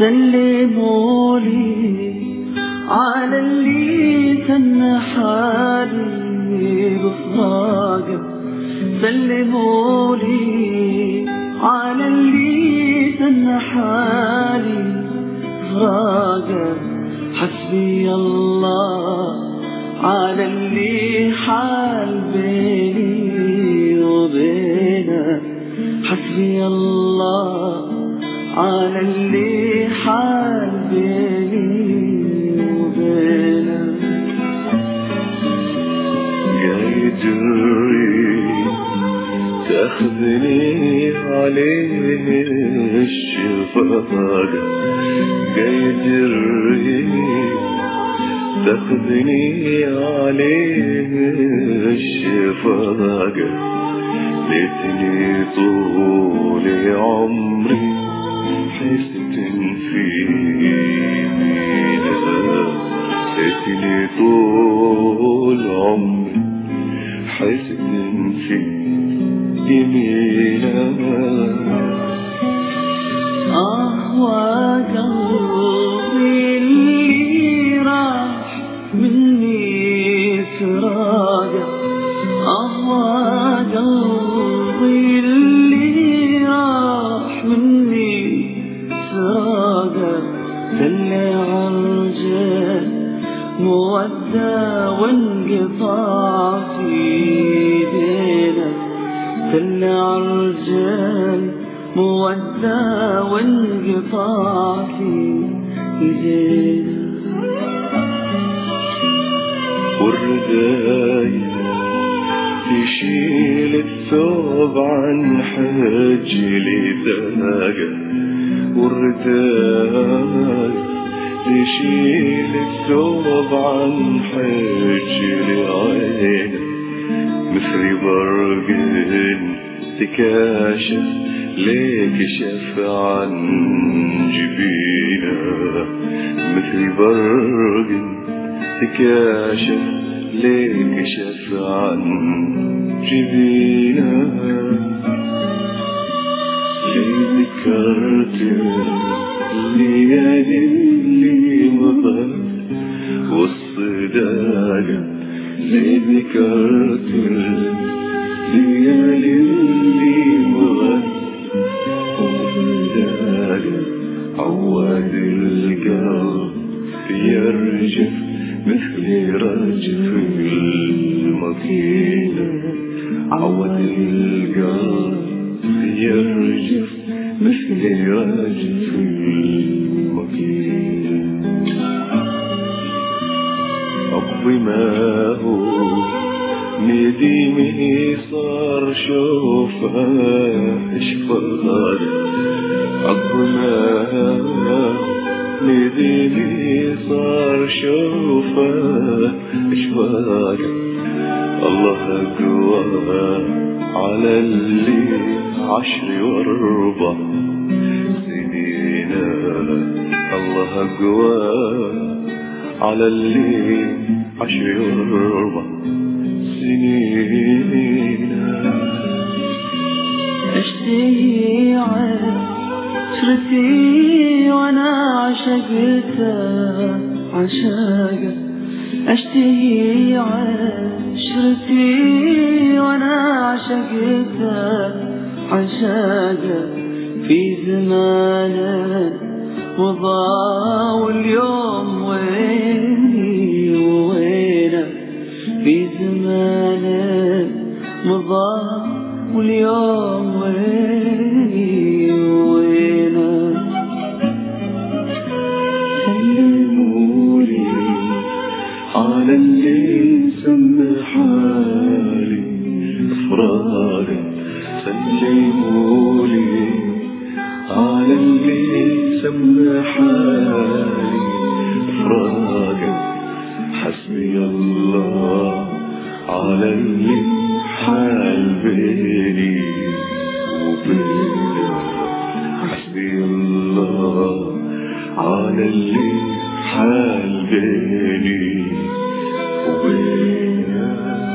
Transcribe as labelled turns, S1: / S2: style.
S1: سلموا لي على اللي سن حالي بفراقه، سلموا لي على اللي سن حالي بفراقه. حسبي الله على اللي حال بيني وبينه، حسبي الله على اللي حال بيني وبينه.
S2: جاي تجري تاخذني عليه الشفاقة، جاي تجري تاخذني عليه الشفاقة. ليتني طول عمري حست في يمينها، ليتني طول عمري حست في يمينها.
S1: وقلبي اللي راح مني فراقه، وقلبي اللي راح مني فراقه. دلع عرجل مودة وانقطاع في ايدينا، دلع عرجل مودة وانقطاع في ايدينا.
S2: والرداية تشيل الثوب عن حجلي داقة، والرداية تشيل الثوب عن حجلي عينه. مثل برق تكاشف ليك شف عن جبينه، مثل برق تكاشف ليك شف عن جبينه. لي ذكرت الليالي اللي مضت والصداقة، لي ذكرت الليالي اللي مضت والصداقة. عواد القلب يرجف مثل رجف المكينة، عود القلب يرجف مثل رجف المكينة. حبي ما هو نديمي صار شوفه اشفاق، حبي ما نديمي صار شوفه اشفاق. الله أقوى على اللي 10 و4 سنين، الله أقوى على اللي 10 و4 سنين.
S1: اشتهي عشرتي وانا عشقتها عشاقة، اشتهي عشرتي وانا عشقتها عشاقة. في زمانه مضى واليوم ويني ووينه، في زمانه مضى واليوم ويني ووينه.
S2: سلموا لي على اللي سمى حالي فراقه، سلموا لي على اللي سمى حالي فراقه. حسبي الله على اللي حال بيني وبينه، حسبي الله على اللي حال بيني وبينه.